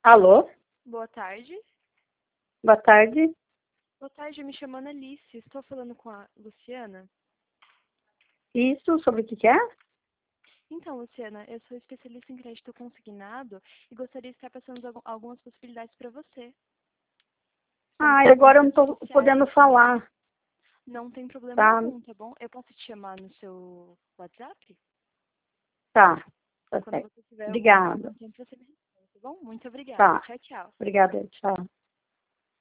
Alô? Boa tarde. Boa tarde. Boa tarde, me chamando Alice. Estou falando com a Luciana. Isso, sobre o que é? Então, Luciana, eu sou especialista em crédito consignado e gostaria de estar passando algumas possibilidades para você. Somos Agora eu não corretoras estou podendo oficiais. falar, Não tem problema tá? algum, tá bom? Eu posso te chamar no seu WhatsApp? Tá, tá Quando certo. você tiver algum Obrigada. tempo, você me responde, tá bom? Muito obrigada. Tá, Tchau, tchau. obrigada, tchau.